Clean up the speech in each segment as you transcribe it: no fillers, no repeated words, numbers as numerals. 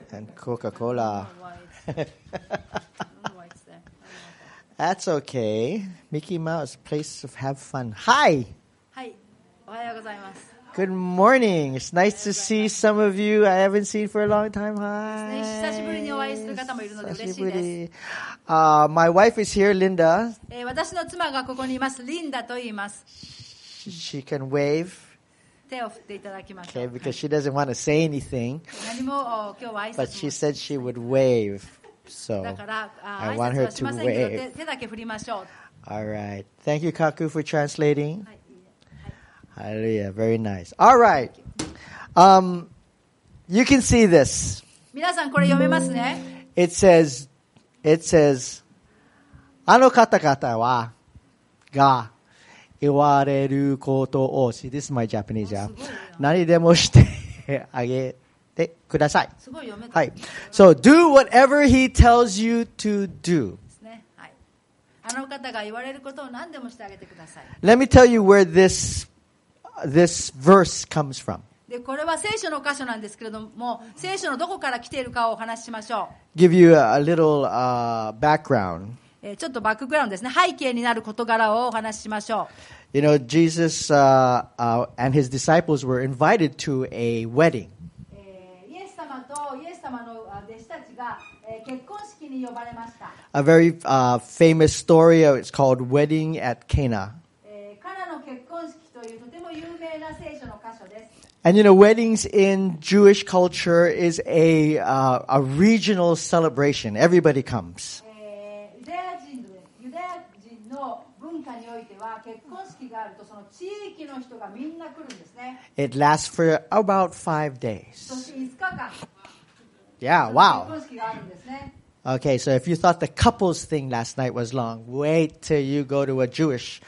and Coca-Cola. It's there. That's okay. Mickey Mouse, place to have fun. Hi. はい、おはようございます。 Good morning. It's nice to see some of you I haven't seen for a long time. Hi. 久しぶりにお会いする方もいるので嬉しいです。 My wife is here, Linda. 私の妻がここにいます。リンダと言います。 She can wave. 手を振っていただきましょ Okay, う。 because she doesn't want to say anything, 何も今日は挨 but 拶 she も said she would wave. So, だから I 挨 want 拶 her はし to ませんけど wave. 手だけ振りましょう。 All right. Thank you, Kaku, for translating. はい、 Hallelujah. Very nice. All right. You can see this. 皆さんこれ読めますね。 It says, あの方々は、が、言われることを、see, this is my Japanese, yeah. 何でもしてあげてください。 すごい読めた。 はい。So, do whatever he tells you to do. ですね。はい。あの方が言われることを何でもしてあげてください。 Let me tell you where this verse comes from. で、これは聖書の箇所なんですけれども、聖書のどこから来ているかをお話ししましょ Give you a little background. う。ちょっとバックグラウンドですね。背景になる事柄をお話ししましょ You know, Jesus and his disciples were invited to a wedding. う。イエス様とイエス様の弟子たちが結婚式に呼ばれました。 A very famous story. It's called Wedding at Cana. カナの結婚式というとても有名な聖書の箇所です。 And you know, weddings in Jewish culture is a regional celebration. Everybody comes. ユダヤ人の文化においては結婚式があるとその地域の人がみんな来るんですね。 It lasts for about 5 days. そして5日間 Yeah, 結 wow. 婚式があるんですね。 Okay, so if you thought the couples thing last night was long, wait till you go to a Jewish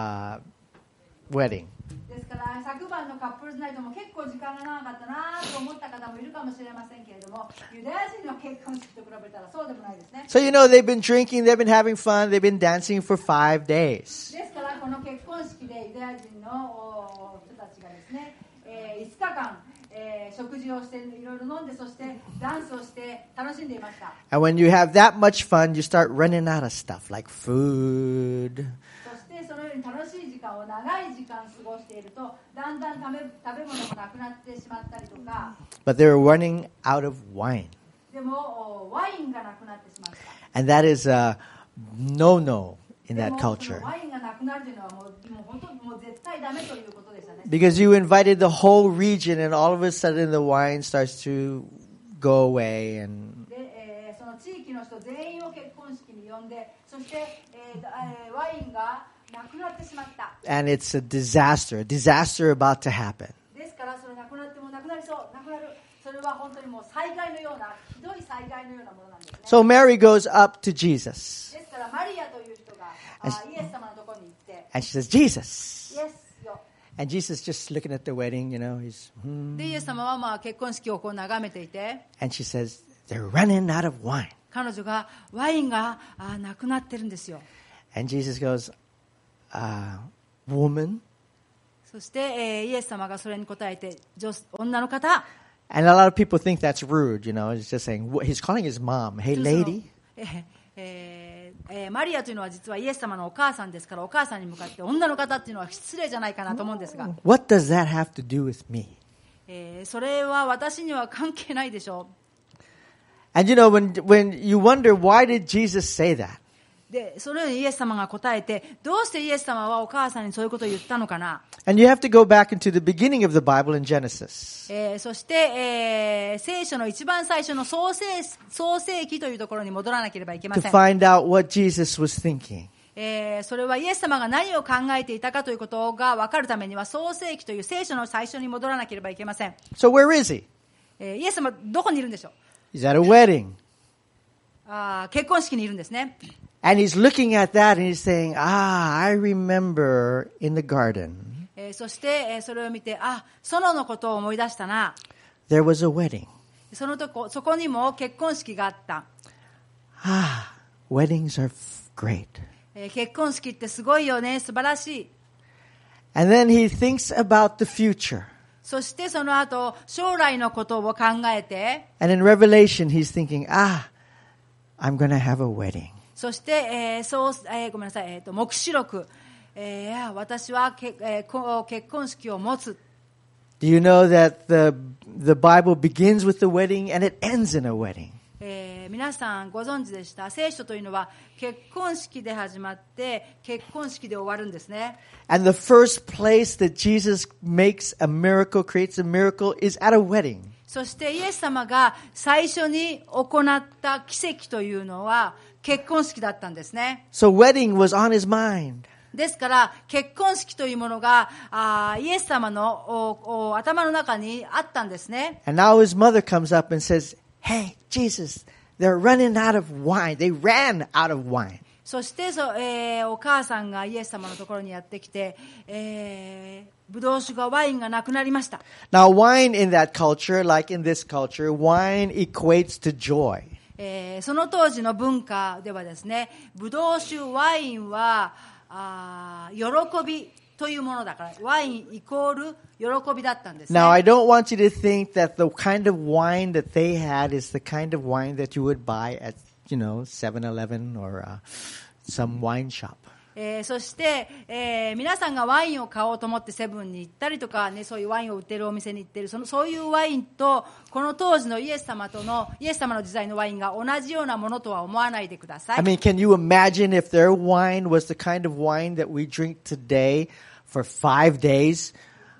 wedding. ですから昨晩のカップルズナイトも結構時間が長かったなと思った方もいるかもしれませんけれども、ユダヤ人の結婚式と比べたらそうでもないですね。 So you know, they've been drinking, they've been having fun, they've been dancing for 5 days. ですからこの結婚式でユダヤ人の人たちがですね、5日間、食事をしていろいろ飲んでそしてダンスをして楽しんでいました。 And when you have that much fun, you start running out of stuff like food. そしてそのように楽しい時間を長い時間過ごしているとだんだん食べ物もなくなってしまったりとか、 But they were running out of wine. でもワインがなくなってしまった。 And that is a no-no in で that も culture. そのワインがなくなるというのはもう本当にもう絶対ダメということでしたね。 Because you invited the whole region and all of a sudden the wine starts to go away and で、その地域の人全員を結婚式に呼んで、そして、ワインがなくなってしまった。 and it's a disaster about to happen. ですからそれなくなってもなくなりそう、なくなる。それは本当にもう災害のようなひどい災害のようなものなんですね。 So Mary goes up to Jesus ですからマリアという人がイエス様のところに行って、 and she says, Jesus. イエスよ。 And Jesus just looking at the wedding, you know, he's, でイエス様はまあ結婚式をこう眺めていて、 and she says, they're running out of wine. 彼女がワインがなくなってるんですよ。 And Jesus goes, woman. そして、イエス様がそれに答えて、女の方、 And a lot of people think that's rude, you know, he's just saying, he's calling his mom, hey その lady. マリアというのは実はイエス様のお母さんですから、お母さんに向かって女の方っていうのは失礼じゃないかなと思うんですが、 What does that have to do with me? それは私には関係ないでしょ And you know, when you wonder, why did Jesus say that? う。で、それにイエス様が答えて、どうしてイエス様はお母さんにそういうことを言ったのかな。 And you have to go back into the beginning of the Bible in Genesis. そして、聖書の一番最初の創世記というところに戻らなければいけま To せん。 find out what Jesus was thinking. それはイエス様が何を考えていたかということが分かるためには創世記という聖書の最初に戻らなければいけません。 So where is he? イエス様どこにいるんでしょう。 He's at a wedding. 結婚式にいるんですね。 And he's looking at that and he's saying, I remember in the garden, そして、それを見て、園のことを思い出したな。 there was a wedding. そこにも結婚式があった。 Weddings are great. 結婚式ってすごいよね、素晴らしい。 And then he thinks about the future. そしてその後、将来のことを考えて、 And in Revelation, he's thinking, I'm going to have a wedding. そして、ごめんなさい、黙示録、私は結婚式を持つ。 Do you know that the Bible begins with a wedding and it ends in a wedding? 皆さんご存知でした。聖書というのは結婚式で始まって結婚式で終わるんですね。 And the first place that Jesus makes a miracle, creates a miracle, is at a wedding. そしてイエス様が最初に行った奇跡というのは結婚式だったんですね。 So wedding was on his mind. ですから結婚式というものがイエス様の頭の中にあったんですね。 And now his mother comes up and says, Hey, Jesus, they're running out of wine. They ran out of wine. そしてお母さんがイエス様のところにやってきて、ブドウ酒がワインがなくなりました。 Now wine in that culture, like in this culture, wine equates to joy. その当時の文化ではですね、ブドウ酒、ワインは喜びというものだから、ワインイコール喜びだったんですね。 Now I don't want you to think that the kind of wine that they had is the kind of wine that you would buy at, 7-Eleven or some wine shop. そして、皆さんがワインを買おうと思ってセブンに行ったりとか、ね、そういうワインを売ってるお店に行ってるそういうワインとこの当時のイエス様の時代のワインが同じようなものとは思わないでください。 I mean, can you imagine if their wine was the kind of wine that we drink today for 5 days?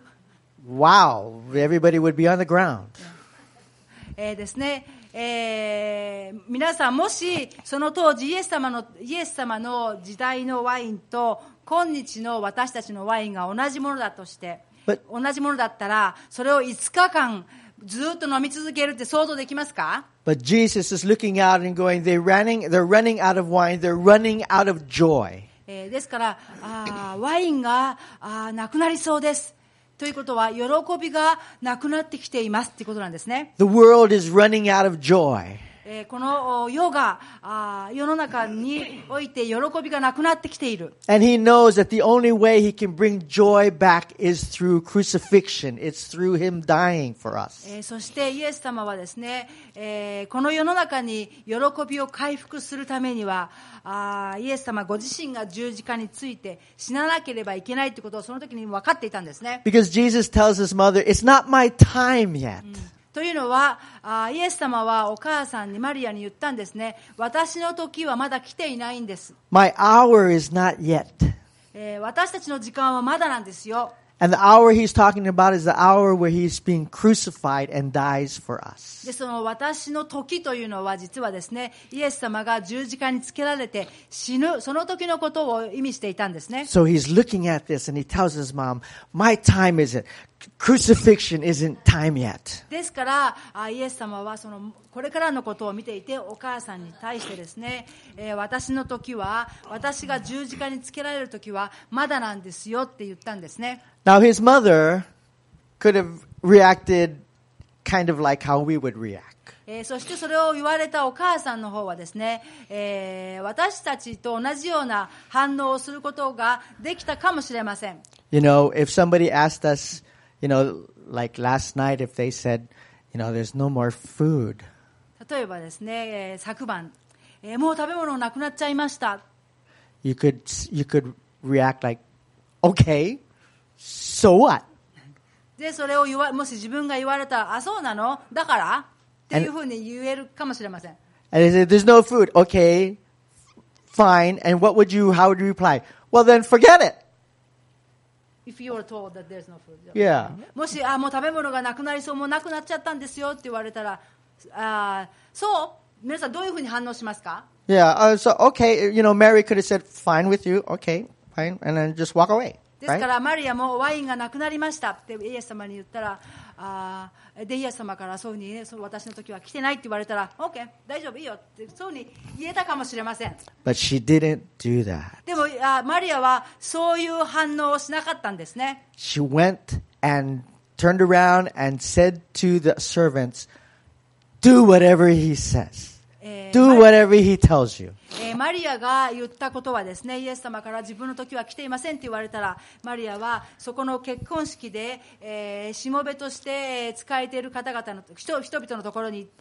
Wow, everybody would be on the ground. ですね。皆さんもしその当時イエス様の時代のワインと今日の私たちのワインが同じものだとして同じものだったらそれを5日間ずっと飲み続けるって想像できますか？ But Jesus is looking out and going, they're running out of wine, they're running out of joy. ですからワインがなくなりそうですということは、喜びがなくなってきていますということなんですね。 The world is running out of joy. この世の中において喜びがなくなってきている。 And he knows that the only way he can bring joy back is through crucifixion. It's through him dying for us. そしてイエス様はですね、この世の中に喜びを回復するためには、イエス様ご自身が十字架について死ななければいけないということをその時に分かっていたんですね。 Because Jesus tells his mother, it's not my time yet. というのはイエス様はお母さんにマリアに言ったんですね。私の時はまだ来ていないんです。 My hour is not yet. 私たちの時間はまだなんですよ。 And the hour he's talking about is the hour where he's being crucified and dies for us. で、その私の時というのは実はですね、イエス様が十字架につけられて死ぬ、その時のことを意味していたんですね。 So he's looking at this and he tells his mom, my time isn't. Crucifixion isn't time yet. ですからイエス様はこれからのことを見ていてお母さんに対してですね、私の時は私が十字架につけられる時はまだなんですよって言ったんですね。 Now his mother could have reacted kind of like how we would react. そしてそれを言われたお母さんの方はですね、私たちと同じような反応をすることができたかもしれません。 You know, if somebody asked us, like last night, if they said, there's no more food. 例えばですね、昨晩、もう食べ物なくなっちゃいました。 You could react like, okay, so what? で、それをもし自分が言われたら、そうなの？だからっていうふうに言えるかもしれません。 And they said, there's no food. Okay, fine. And how would you reply? Well, then forget it. If you were told that there's no food. Yeah. もしもう食べ物がなくなりそう、もうなくなっちゃったんですよって言われたら、そう皆さんどういうふうに反応しますか？ Yeah. So okay, Mary could have said, "Fine with you, okay, fine," and then just walk away. ですからマリアもワインがなくなりましたってイエス様に言ったら、でイエス様からそういうふうに、ね、私の時は来てないって言われたら、OK、大丈夫いいよってそうに言えたかもしれません。 But she didn't do that. でもマリアはそういう反応をしなかったんですね。 She went and turned around and said to the servants, "Do whatever he says." Do whatever he tells you. マリアが言ったことはですね、イエス様から自分の時は来ていませんって言われたら、マリアはそこの結婚式で、しもべとして仕えている方々の人々のところに行って、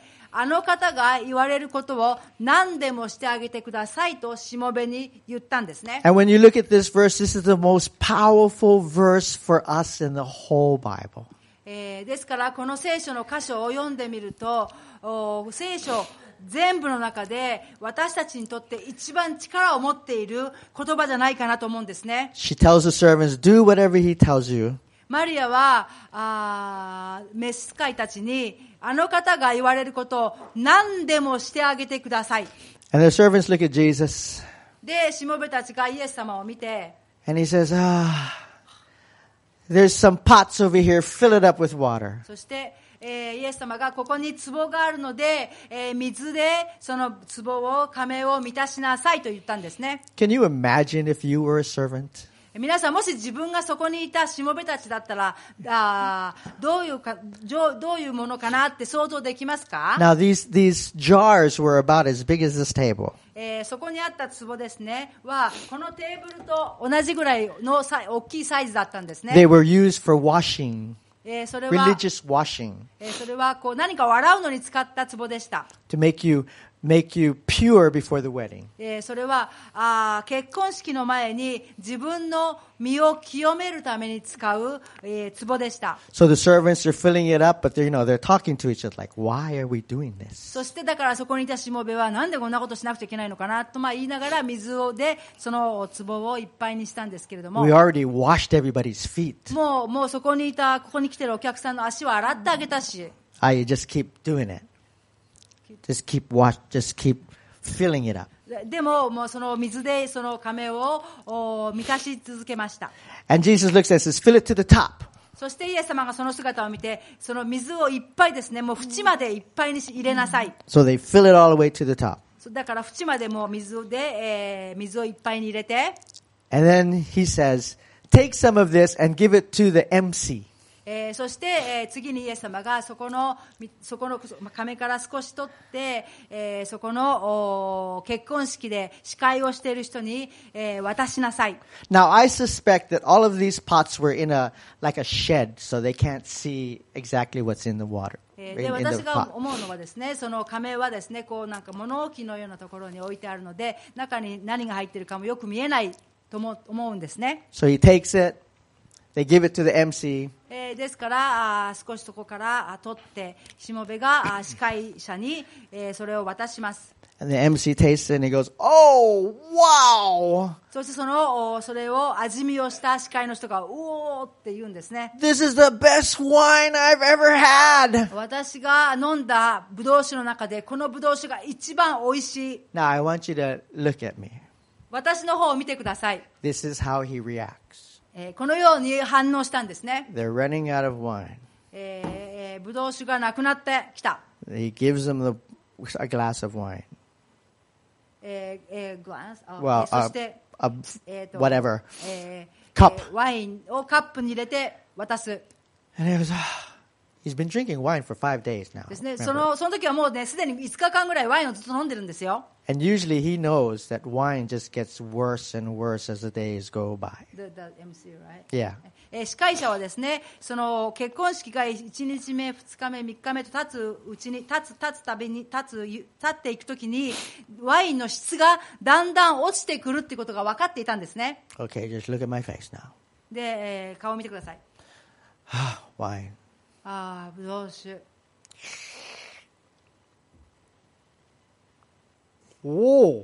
あの方が言われることを何でもしてあげてくださいとしもべに言ったんですね。 And when you look at this verse, this is the most powerful verse for us in the whole Bible. ですからこの聖書の箇所を読んでみると、聖書全部の中で私たちにとって一番力を持っている言葉じゃないかなと思うんですね。 She tells the servants, do whatever he tells you. マリアは召使いたちにあの方が言われることを何でもしてあげてください。 And the servants look at Jesus. で、しもべたちがイエス様を見て、 And he says, there's some pots over here, fill it up with water. そして、イエス様がここに壺があるので、水でその壺を、亀を満たしなさいと言ったんですね。 Can you imagine if you were a servant? 皆さん、もし自分がそこにいたしもべたちだったら、どういうものかなって想像できますか？ Now these jars were about as big as this table. そこにあった壺ですね、は、このテーブルと同じぐらいの大きいサイズだったんですね。 They were used for washing, それは religious washing, それはこう何かを洗うのに使った壺でした。 to make you pure before the wedding. それは結婚式の前に自分の身を清めるために使う、壺でした。 So the servants are filling it up, but they're talking to each other like, why are we doing this? そしてだからそこにいたしもべはなんでこんなことしなくちゃいけないのかなと言いながら水でその壺をいっぱいにしたんですけれども、 We already washed everybody's feet. もうそこに来てるお客さんの足を洗ってあげたし、 You just keep doing it. Just keep filling it up. でもその水でその亀を満たし続けました。 And Jesus looks at us, fill it to the top. そしてイエス様がその姿を見て、その水をいっぱいですね、もう縁までいっぱいに入れなさい。 So they fill it all the way to the top. だから縁までもう水をいっぱいに入れて、 And then he says, take some of this and give it to the MC. そして、次にイエス様がそこの亀から少し取って、そこの結婚式で司会をしている人に、渡しなさい。 Now I suspect that all of these pots were in like a shed, so they can't see exactly what's in the water. で、私が思うのはですね、その亀はですね、こうなんか物置のようなところに置いてあるので、中に何が入っているかもよく見えないと思うんですね。 So he takes it, they give it to the MC. ですから少しそこから取ってしもべが司会者にそれを渡します。 And the MC tastes it and he goes, oh, wow! そしてそれを味見をした司会の人がおーって言うんですね。 This is the best wine I've ever had! 私が飲んだブドウ酒の中でこのブドウ酒が一番美味しい。 Now I want you to look at me. 私の方を見てください。 This is how he reacts. このように反応したんですね。 They're running out of wine. ブドウ酒がなくなってきた。 He gives them a glass of wine. グラス、 Well, そして、 whatever. Cup. ワインをカップに入れて渡す。 And he goes, he's been drinking wine for 5 days now. ですね、 remember? その時はもうね、すでに5日間ぐらいワインをずっと飲んでるんですよ。 And usually he knows that wine just gets worse and worse as the days go by. The MC, right? Yeah. 司会者はですね、その結婚式が1日目、2日目、3日目と経っていくときに、ワインの質がだんだん落ちてくるっていうことが分かっていたんですね。 Okay, just look at my face now. で、顔を見てください。 Wine. ブドウ酒。 Whoa.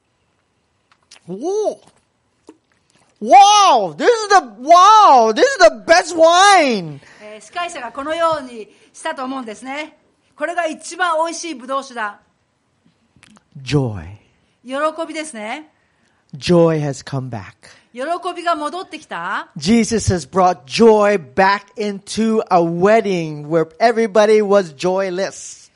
Whoa. Wow, this is the best wine. 司会者がこのようにしたと思うんですね。これが一番美味しいブドウ酒だ。 Joy. 喜びですね。 Joy has come back. 喜びが戻ってきた。 Jesus has brought joy back into a wedding where everybody was joyless.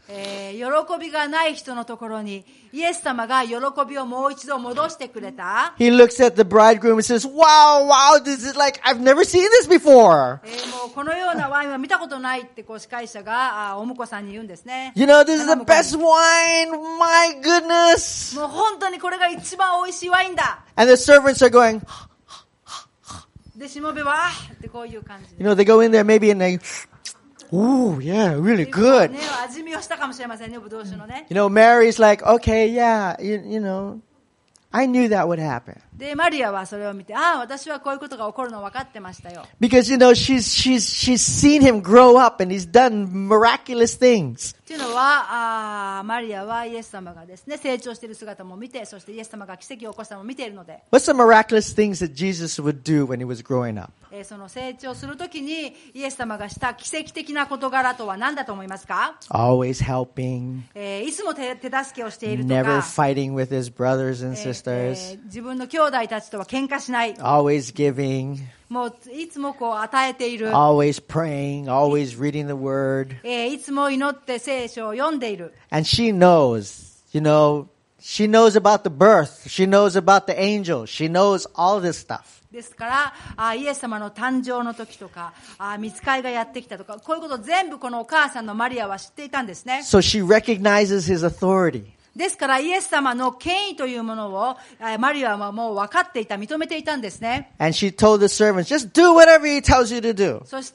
喜びがない人のところにイエス様が喜びをもう一度戻してくれた。 He looks at the bridegroom and says, wow, this is like, I've never seen this before. もうこのようなワインは見たことないって司会者がお婿さんに言うんですね。 You know, this is the best wine. My goodness. もう本当にこれが一番美味しいワインだ。 And the servants are going, で、しもべはってこういう感じで。 you know, they go in there maybe and they, ooh, yeah, really good. ね、味見をしたかもしれませんね、ぶどう酒のね。 You know, Mary's like, okay, yeah, you know, I knew that would happen. で、マリアはそれを見て、ああ、私はこういうことが起こるの分かってましたよ。 Because, you know, she's seen him grow up and he's done miraculous things. というのは、マリアはイエス様がですね、成長している姿も見て、そしてイエス様が奇跡を起こしたのも見ているので、 What's the miraculous things that Jesus would do when he was growing up? その成長するときにイエス様がした奇跡的な事柄とは何だと思いますか？ Always helping, いつも手助けをしていると never か、 fighting with his brothers and sisters, 自分の兄弟たちとは喧嘩しない、 always giving, もういつもこう与えている、 always praying, always reading the word. いつも祈って聖書を読んでいる。 And she knows, you know, she knows about the birth. She knows about the angel. She knows all this stuff. ですからイエス様の誕生の時とか御使いがやってきたとか、こういうこと全部このお母さんのマリアは知っていたんですね。 So she recognizes his authority. ですからイエス様の権威というものをマリアはもう分かっていた、認めていたんですね。 And she told the servants, just do whatever he tells you to do. そして、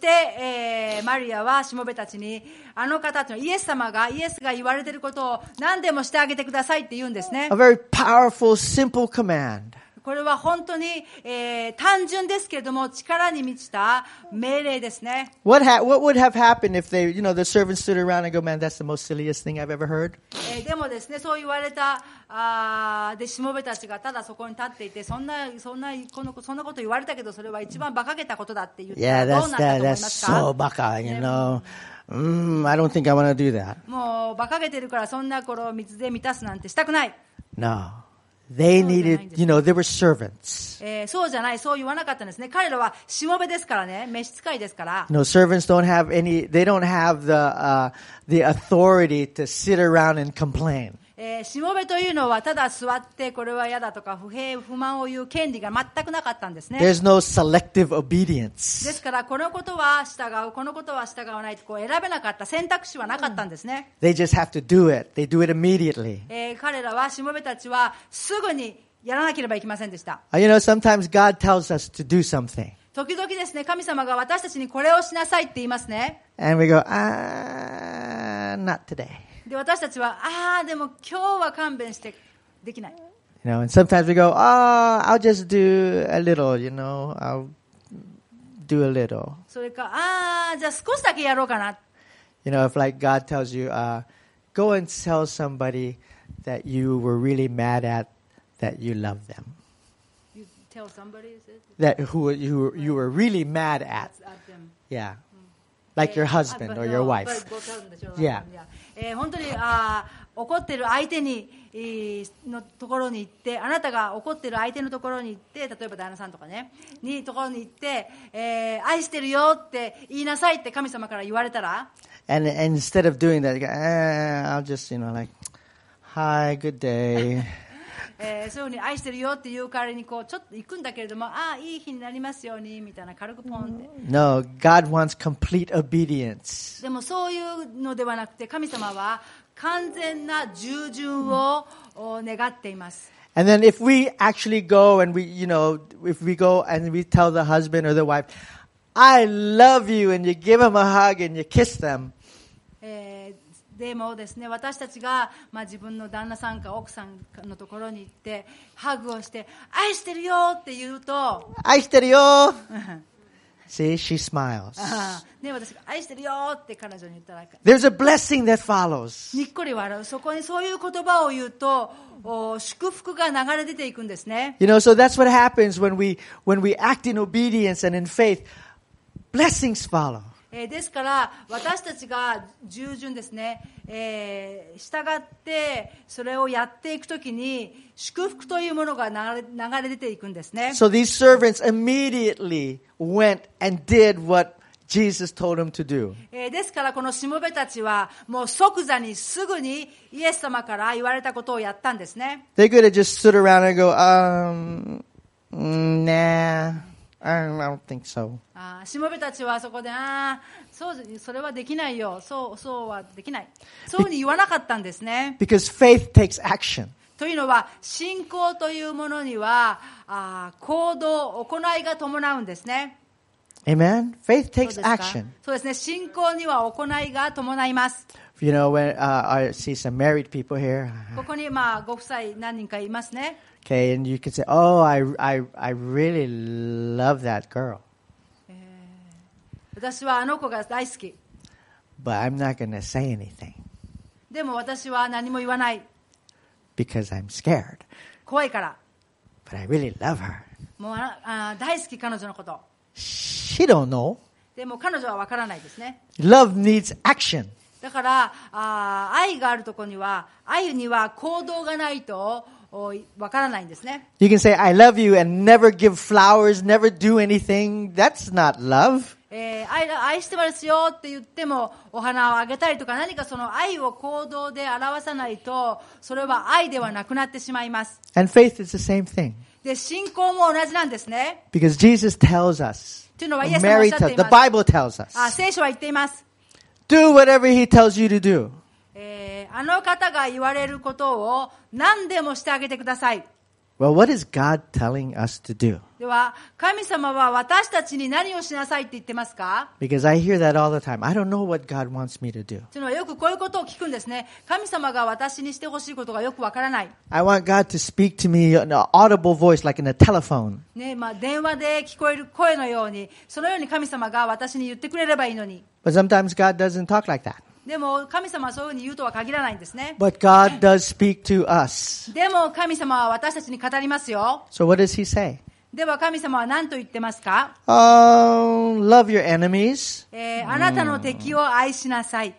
マリアはしもべたちに、あの方というのはイエスが言われていることを何でもしてあげてくださいって言うんですね。 A very powerful, simple command. これは本当に、単純ですけれども力に満ちた命令ですね。 What would have happened if they, you know, the servants stood around and go, man, that's the most silliest thing I've ever heard? でもですね、そう言われたでしもべたちがただそこに立っていて、そんなこと言われたけどそれは一番馬鹿げたことだって言ったら Yeah, どうなったと思いますか？ so baka, you know. I don't think I want to do that. もう馬鹿げてるからそんな頃水で満たすなんてしたくない。 No. They needed, you know, they were servants. そうじゃない、そう言わなかったんですね。彼らはしもべですからね、召使いですから。 No, servants don't have they don't have the authority to sit around and complain. しもべというのはただ座ってこれは嫌だとか不平不満を言う権利が全くなかったんですね。 There's no selective obedience. ですからこのことは従う、このことは従わないとこう選べなかった、選択肢はなかったんですね。 They just have to do it. They do it immediately. 彼らはしもべたちはすぐにやらなければいけませんでした。 You know, sometimes God tells us to do something. 時々ですね、神様が私たちにこれをしなさいって言いますね。 And we go, not today. で、私たちはでも今日は勘弁してできない。 You know, and sometimes we go, I'll just do a little, you know, I'll do a little. それかじゃあ少しだけやろうかな。 You know, if like God tells you, go and tell somebody that you were really mad at that you love them. You tell somebody, is it? That who you were really mad at. At them. Yeah. Like your husband or your wife. Yeah. 本当に怒ってる相手にのところに行って、あなたが怒ってる相手のところに行って、例えば旦那さんとかねにところに行って、愛してるよって言いなさいって神様から言われたら、 And instead of doing that, you go, I'll just, you know, like, hi, good day. そういうふうに愛してるよっていう代わりにこうちょっと行くんだけれども、いい日になりますようにみたいな軽くポンって。 No, God wants complete obedience. でもそういうのではなくて、神様は完全な従順を願っています。 And then if we actually go and we, you know, if we go and we tell the husband or the wife, I love you, and you give them a hug and you kiss them. でもですね、私たちが、自分の旦那さんか奥さんのところに行ってハグをして愛してるよって言うと、 愛してるよ See, she smiles. ね、私が愛してるよって彼女に言ったら There's a blessing that follows. にっこり笑う。そこにそういう言葉を言うと祝福が流れ出ていくんですね。 You know, so that's what happens when we act in obedience and in faith. Blessings follow. ですから私たちが従順ですね、従ってそれをやっていくときに祝福というものが流れ出ていくんですね。 So these servants immediately went and did what Jesus told him to do. ですからこのしもべたちはもう即座にすぐにイエス様から言われたことをやったんですね。 They could have just stood around and go, nah, I don't think so. しもべたちはそこで、それはできないよ。そうはできない。そうに言わなかったんですね。 Because faith takes action. というのは、信仰というものには、行動、行いが伴うんですね。 Amen? Faith そう takes ですか？ action. そうですね。信仰には行いが伴います。 You know, when I see some married people here, ここにご夫妻何人かいますね。 okay, and you can say, oh, I really love that girl. 私はあの子が大好き。 But I'm not going to say anything でも私は何も言わない。 because I'm scared. 怖いから。 But I really love her. もう大好き彼女のこと。 She don't know. でも彼女は分からないですね。 Love needs action. だから愛があるところには、愛には行動がないと分からないんですね。 You can say, I love you and never give flowers, never do anything. That's not love. 愛してますよって言ってもお花をあげたりとか、何かその愛を行動で表さないと、それは愛ではなくなってしまいます。 And faith is the same thing. で、信仰も同じなんですね。 Because Jesus tells us, というのはイエス様おっしゃってい the ます。 Bible tells us, 聖書は言っています。 do whatever he tells you to do. あの方が言われることを何でもしてあげてください。 Well, what is God telling us to do? では、神様は私たちに何をしなさいって言ってますか？ Because I hear that all the time. I don't know what God wants me to do. というのはよくこういうことを聞くんですね。神様が私にしてほしいことがよくわからない。 I want God to speak to me in an audible voice like in a telephone. ね、電話で聞こえる声のように、そのように神様が私に言ってくれればいいのに。 But sometimes God doesn't talk like that. でも神様はそういうふうに言うとは限らないんですね。 But God does speak to us. でも神様は私たちに語りますよ。 So what does he say? では神様は何と言ってますか？ Love your enemies. あなたの敵を愛しなさい。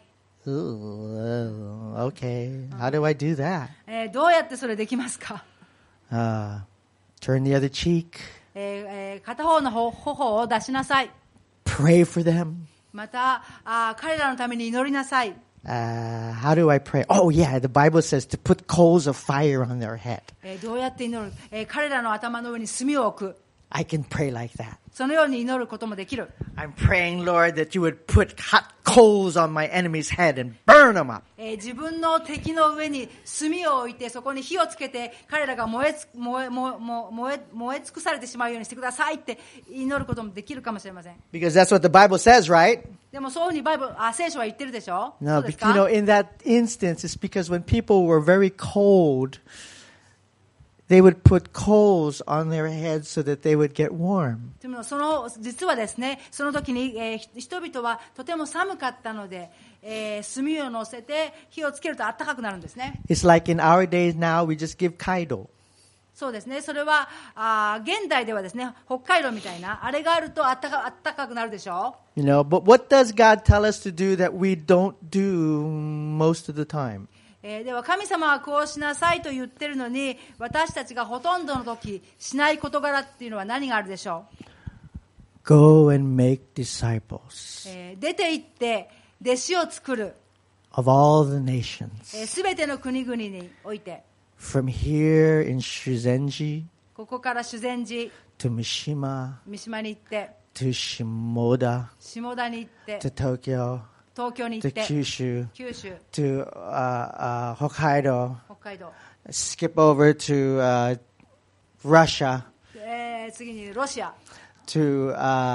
Okay. How do I do that? どうやってそれできますか？ Turn the other cheek. 片方の頬を出しなさい。 Pray for them. また彼らのために祈りなさい。 How do I pray? Oh yeah, the Bible says to put coals of fire on their head. どうやって祈る？彼らの頭の上に炭を置く。 I can pray like that. そのように祈ることもできる。 I'm praying, Lord, that you would put hot coals on my enemy's head and burn them up. 自分の敵の上に炭を置いて、そこに火をつけて、彼らが燃え尽くされてしまうようにしてくださいって祈ることもできるかもしれません。 Because that's what the Bible says, right? でもそういうふうに聖書は言ってるでしょ？ No, そうです but か？ in that instance, it's because when people were very cold, they would put coals on their heads so that they would get warm. でも実はですね、その時に、人々はとても寒かったので、炭を乗せて火をつけると暖かくなるんですね。 It's like in our days now, we just give kaido. そうですね。それは現代ではですね、北海道みたいなあれがあると暖かくなるでしょう。 You know, but what does God tell us to do that we don't do most of the time? では神様はこうしなさいと言ってるのに、私たちがほとんどの時しない事柄っていうのは何があるでしょう？ Go and make disciples 出て行って弟子を作る。 of all the nations. すべての国々において、 From here in Shuzenji ここから修善寺、 to Mishima 三島に行って、 to Shimoda 下田に行って、 to Tokyo 東京に行 to って、 Kyushu 九州、 to Hokkaido, 北海道、 skip over to Russia 次にロシア、 to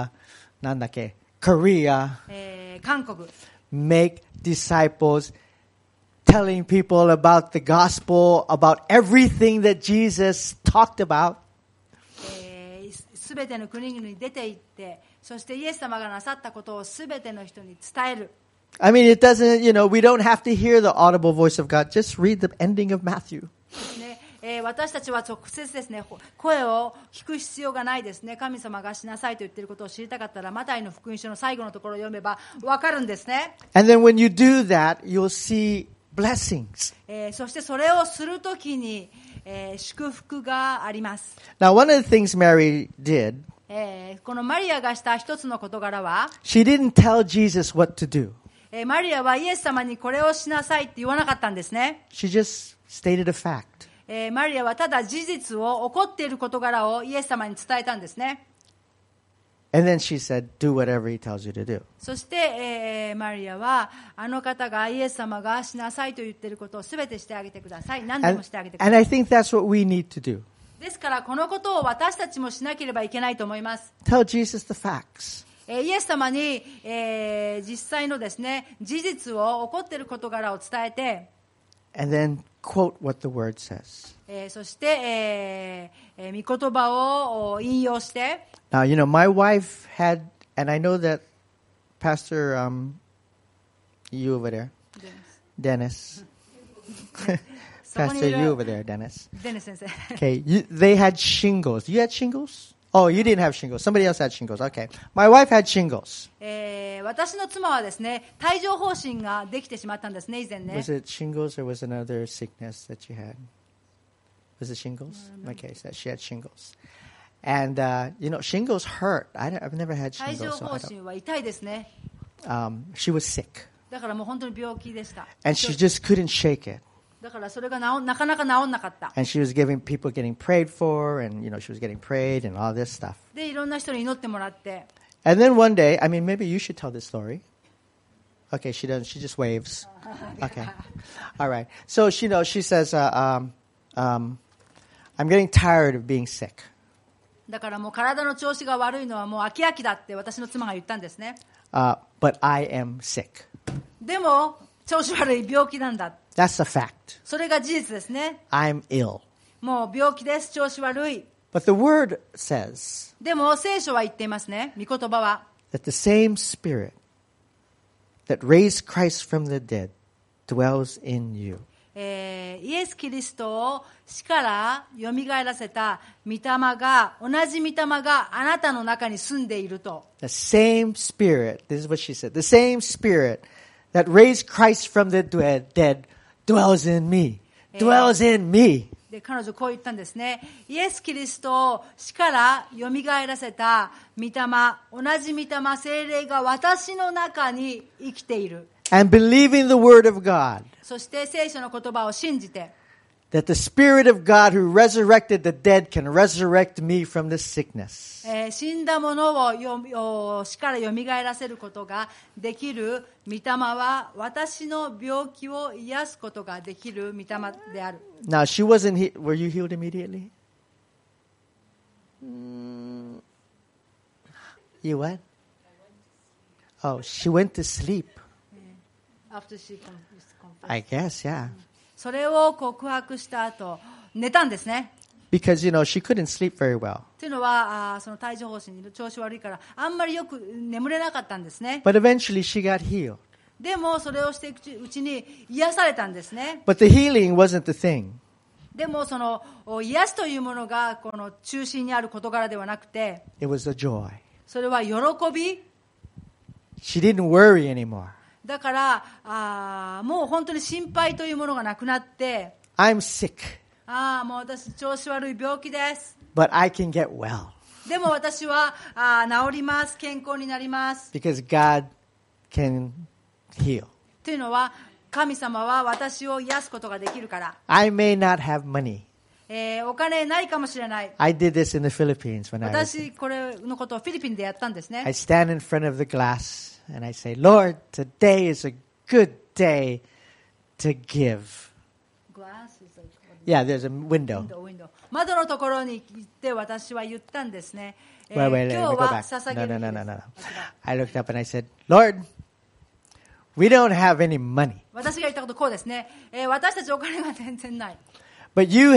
Korea, 韓国、 make disciples, telling people about the gospel, about everything that Jesus talked about. すべての国々に出て行って、そしてイエス様がなさったことをすべての人に伝える。 I mean, it doesn't, we don't have to hear the audible voice of God. Just read the ending of Matthew. ね、私たちは直接ですね、声を聞く必要がないですね。神様がしなさいと言っていることを知りたかったら、マタイの福音書の最後のところを読めばわかるんですね。 And then when you do that, you'll see blessings. そしてそれをするときに、祝福があります。 Now, one of the things Mary did このマリアがした一つの事柄は、 she didn't tell Jesus what to do. マリアはイエス様にこれをしなさいって言わなかったんですね。 She just stated a fact. マリアはただ事実を、起こっている事柄をイエス様に伝えたんですね。 And then she said, do whatever he tells you to do. そして、マリアはあの方がイエス様がしなさいと言っていることをすべてしてあげてください。何でもしてあげてくだ And さ I い。 think that's what we need to do. ですからこのことを私たちもしなければいけないと思います。 Tell Jesus the facts. イエス様に、実際のですね、事実を、起こっている事柄を伝えて、 And then quote what the word says. そして、御言葉を引用して、 Now, you know, my wife had, and I know that Pastor, you over there, Dennis. そこにい Pastor, る you over there, Dennis. デニス先生。 Okay, they had shingles. You had shingles? Oh, you didn't have shingles. Somebody else had shingles. Okay. My wife had shingles. 私の妻はですね、帯状疱疹ができてしまったんですね、以前ね。 Was it shingles or was another sickness that you had? Was it shingles? Okay, so she had shingles. And, you know, shingles hurt. I've never had 帯状 shingles. So I 疱 don't, 疹は痛いですね。 she was sick. だからもう本当に病気でした。 And she just couldn't shake it. だからそれがなかなか治んなかった。 And she was giving people getting prayed for, and, you know, she was getting prayed and all this stuff. で、いろんな人に祈ってもらって、 And then one day, I mean, maybe you should tell this story. Okay, she doesn't. She just waves. Okay. All right. So, she says, I'm getting tired of being sick. だからもう体の調子が悪いのはもう飽き飽きだって私の妻が言ったんですね。 But I am sick. でも、調子悪い病気なんだ。 That's a fact. それが事実ですね。 I'm ill. もう病気です、調子悪い。 But the word says でも聖書は言っていますね。御言葉は。 that the same spirit that raised Christ from the dead dwells in you. イエス・キリストを死からよみがえらせた御霊が、同じ御霊があなたの中に住んでいると。 The same spirit, this is what she said, the same spirit that raised Christ from the dead dwells in me. Dwells in me. で、彼女こう言ったんですね。イエス・キリストを死からよみがえらせた御霊、同じ御霊、聖霊が私の中に生きている。 And believing the word of God, そして聖書の言葉を信じて、 that the Spirit of God who resurrected the dead can resurrect me from this sickness. 死んだものを死からよみがえらせることができる御霊は私の病気を癒すことができる御霊である。 Now, she wasn't, were you healed immediately? You what? Oh, she went to sleep. After she confessed. I guess, yeah. それを告白した後、寝たんですね。 Because, you know, she couldn't sleep very well. というのは、その帯状疱疹の調子悪いから、あんまりよく眠れなかったんですね。 But eventually she got healed. でも、それをしていくうちに癒されたんですね。 But the healing wasn't the thing. でも、その癒しというものが、この中心にある事柄ではなくて、 It was the joy. それは喜び。 She didn't worry anymore. だからもう本当に心配というものがなくなって、 I'm sick, もう私調子悪い病気です。 but I can get well. でも私は治ります。健康になります。 Because God can heal. というのは神様は私を癒すことができるから。 I may not have money. お金ないかもしれない。 I did this in the Philippines when I was. 私これのことをフィリピンでやったんですね。 I stand in front of the glass and I say, Lord, today is a good day to give. Yeah, there's a window. 窓のところに行って私は言ったんですね。 Wait, 今 let 日 me go は back. 捧げる日 No. です。 I looked up and I said, Lord, we don't have any money, 私が言ったことこうですね。私たちお金が全然ない。 but you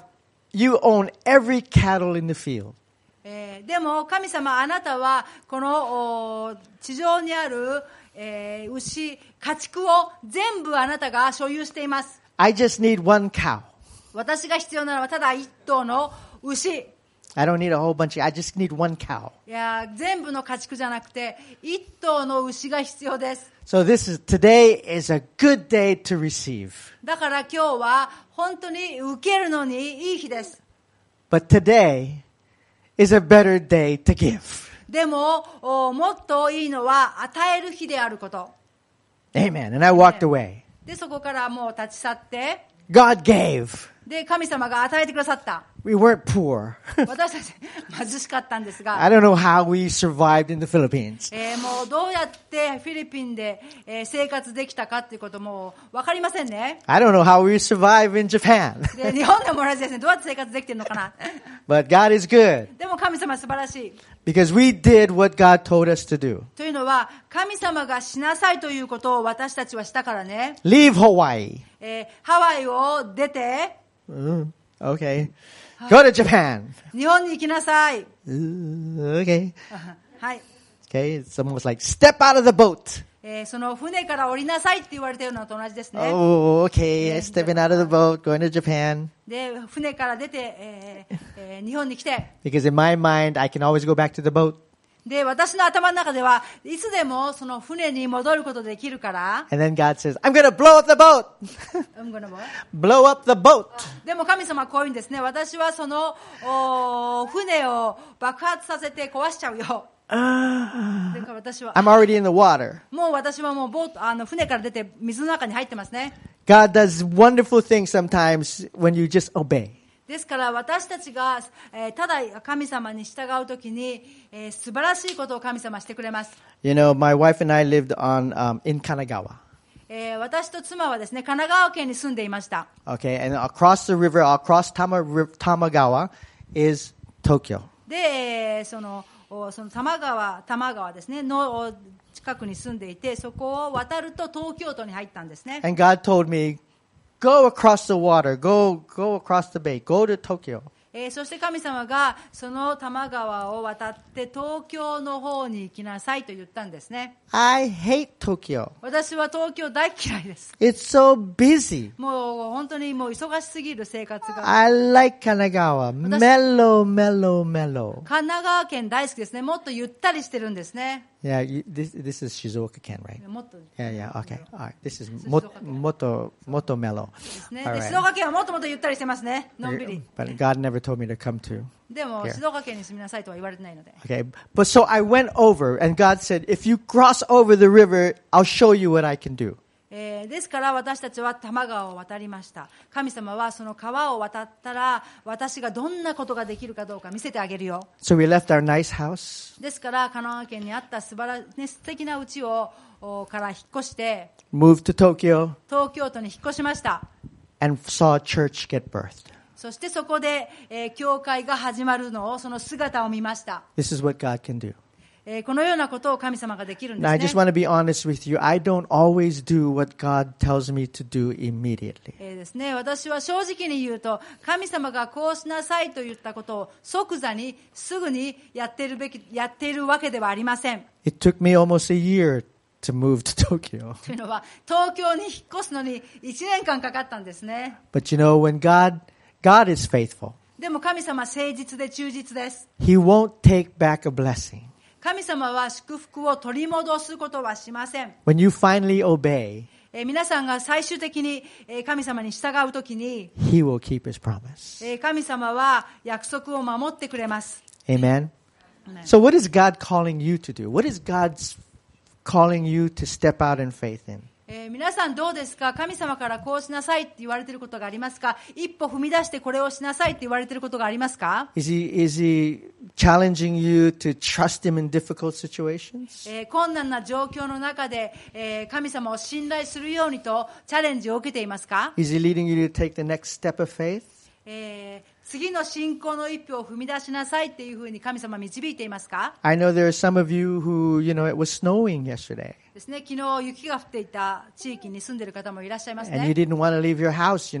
own every cattle in the field. でも神様あなたはこの地上にある、牛家畜を全部あなたが所有しています。 I just need one cow. 私が必要なのはただ一頭の牛。 I don't need a whole bunch. I just need one cow. いや全部の家畜じゃなくて一頭の牛が必要です。 So today is a good day to receive. だから今日は本当に受けるのにいい日です。 But today is a better day to give. でももっといいのは与える日であること。 Amen. And I walked away. でそこからもう立ち去って、 God gave. で神様が与えてくださった。 We weren't poor. 私たち貧しかったんですが、 I don't know how we survived in the Philippines. もうどうやってフィリピンで、生活できたかっていうことも分かりませんね。 I don't know how we survive in Japan. で日本でも同じですね。どうやって生活できてるのかな。 But God is good でも神様は素晴らしい。 because we did what God told us to do. というのは神様がしなさいということを私たちはしたからね。 Leave Hawaii. ハワイを出て Okay. Go to Japan. 日本に行きなさい。 Okay. はい。 Okay. It's almost like step out of the boat. その船から降りなさいって言われたようなのと同じですね。 Oh, okay. Stepping out of the boat, going to Japan. で船から出て、日本に来て、 Because in my mind, I can always go back to the boat. で私の頭の中ではいつでもその船に戻ることできるから。 And then God says, I'm going to blow up the boat. Blow up the boat. でも神様はこういうんですね。私はその船を爆発させて壊しちゃうよ。だから私は I'm already in the water. もう私はもう船から出て水の中に入ってますね。 God does wonderful things sometimes when you just obey. ですから私たちが、ただ神様に従うときに、素晴らしいことを神様はしてくれます。 You know, my wife and I lived in Kanagawa. 私と妻はですね、神奈川県に住んでいました。 Okay, and across the river, across Tamagawa is Tokyo. で、その多摩川ですねの近くに住んでいて、そこを渡ると東京都に入ったんですね。 And God told me, go across the water, go across the bay, go to Tokyo. そして神様がその多摩川を渡って東京の方に行きなさいと言ったんですね。 I hate Tokyo. 私は東京大嫌いです。 It's so busy. もう本当にもう忙しすぎる生活が。 I like Kanagawa. Mellow, mellow, mellow. 神奈川県大好きですね。もっとゆったりしてるんですね。 Yeah, this is Shizuoka Ken, right? もっと Yeah, okay. All right. This is moto mellow. ですね。 All で right. 静岡県はもっともっとゆったりしてますね。のんびり。 But God never told me to come to. でも静岡県に住みなさいとは言われてないので。 Okay. But so I went over and God said, if you cross over the river, I'll show you what I can do. ですから私たちは多摩川を渡りました。神様はその川を渡ったら私がどんなことができるかどうか見せてあげるよ。 So we left our nice house, ですから神奈川県にあった素敵な家をから引っ越して moved to Tokyo, 東京都に引っ越しました。 and saw a church get birthed. そしてそこで、教会が始まるのをその姿を見ました。 This is what God can do. このようなことを神様ができるんで Now, す I ね。 just want to be honest with you. I don't always do what God tells me to do immediately. ですね、私は正直に言うと神様がこうしなさいと言ったことを即座にすぐにやっているわけではありません。 It took me almost a year to move to Tokyo. というのは東京に引っ越すのに1年間かかったんですね。 But you know, when God is faithful. でも神様は誠実で忠実です。 He won't take back a blessing. 神様は祝福を取り戻すことはしません。 When you finally obey, 皆さんが最終的に神様に従うときに He will keep His promise. 神様は約束を守ってくれます。 Amen? So what is God calling you to do? What is God calling you to step out in faith in? 皆さんどうですか？神様からこうしなさいって言われていることがありますか？一歩踏み出してこれをしなさいって言われていることがありますか？ Is he challenging you to trust Him in difficult situations? 困難な状況の中で、神様を信頼するようにとチャレンジを受けていますか？ Is He leading you to take the next step of faith? 次の信仰の一歩を踏み出しなさいっていうふうに神様は導いていますか？ I know there are some of you who, it was snowing yesterday. ですね、昨日雪が降っていた地域に住んでいる方もいらっしゃいます And you ね。 didn't want to leave your house,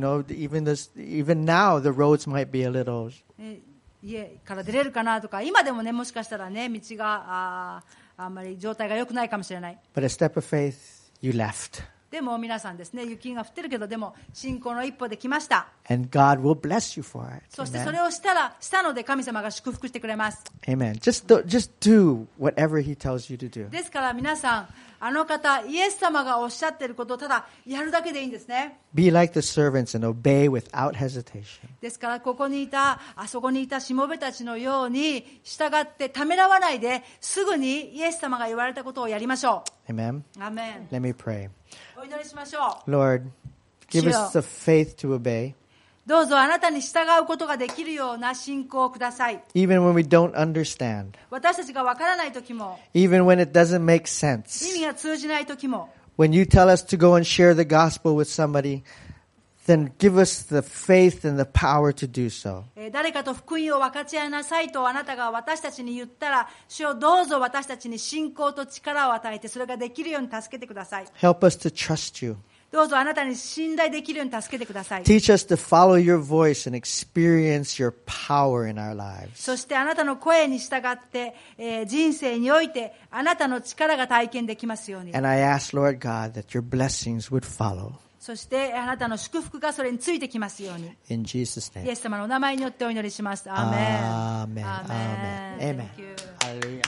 even now the roads might be a little. 家から出れるかなとか、今でもね、もしかしたらね、道があんまり状態が良くないかもしれない。 But a step of faith, you left. でも皆さんですね、雪が降ってるけど、でも信仰の一歩で来ました。 And God will bless you for it. そしてそれをしたので神様が祝福してくれます。 Amen. Just do whatever He tells you to do. ですから皆さん、あの方、イエス様がおっしゃっていることをただやるだけでいいんですね。 Be like the servants and obey without hesitation. ですからここにいた、あそこにいたしもべたちのように従ってためらわないで、すぐにイエス様が言われたことをやりましょう。 Amen. アメン。 Let me pray. お祈りしましょう。 Lord, give us the faith to obey, どうぞあなたに従うことができるような信仰をください。 even when we don't understand, 私たちがわからないときも、 even when it doesn't make 意 sense. 味が通じないときも、 When you tell us to go and share the gospel with somebody, then give us the faith and the power to do so. 誰かと福音を分かち合いなさいとあなたが私たちに言ったら、主よどうぞ私たちに信仰と力を与えて、それができるように助けてください。 Help us to trust you. どうぞあなたに信頼できるように助けてください。 Teach us to follow your voice and experience your power in our lives. そしてあなたの声に従って、人生においてあなたの力が体験できますように。 And I ask, Lord God, that your blessings would follow. そしてあなたの祝福がそれについてきますように。 In Jesus' イ name. エス様のお名前によってお祈りします。アーメン。 Amen. アー Amen. メン。 Amen. Thank you. Hallelujah. ありがとうございま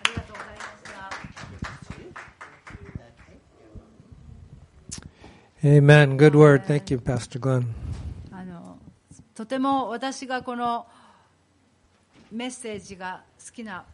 した。 Amen. Good word. Thank you, Pastor Glenn. とても私がこのメッセージが好きな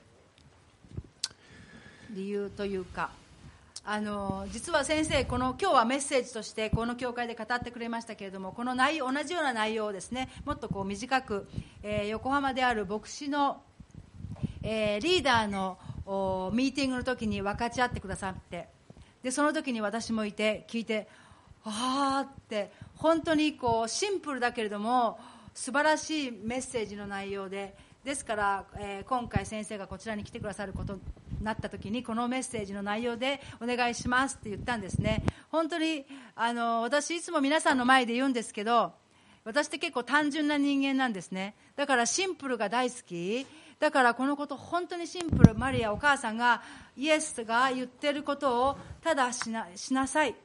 理由というか、実は先生、今日はメッセージとしてこの教会で語ってくれましたけれども、この同じような内容をですね、もっと短く、横浜である牧師の、リーダーのミーティングの時に分かち合ってくださって、でその時に私もいて聞いて、あーって本当にシンプルだけれども素晴らしいメッセージの内容で、ですから、今回先生がこちらに来てくださることになった時に、このメッセージの内容でお願いしますって言ったんですね。本当に私いつも皆さんの前で言うんですけど、私って結構単純な人間なんですね。だからシンプルが大好きだから、このこと本当にシンプル。マリアお母さんがイエスが言ってることをただしなさい、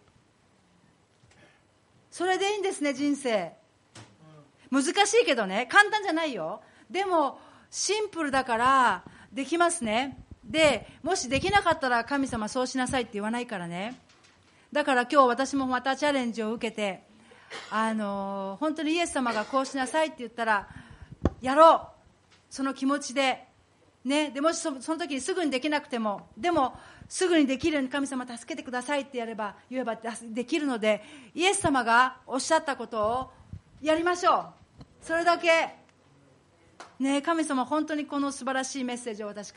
それでいいんですね。人生難しいけどね、簡単じゃないよ。でもシンプルだからできますね。でもしできなかったら神様そうしなさいって言わないからね。だから今日私もまたチャレンジを受けて、本当にイエス様がこうしなさいって言ったらやろう、その気持ちでね。でもしその時にすぐにできなくても、でもすぐにできるように神様助けてくださいって言えばできるので、イエス様がおっしゃったことをやりましょう。それだけね。神様本当にこの素晴らしいメッセージを私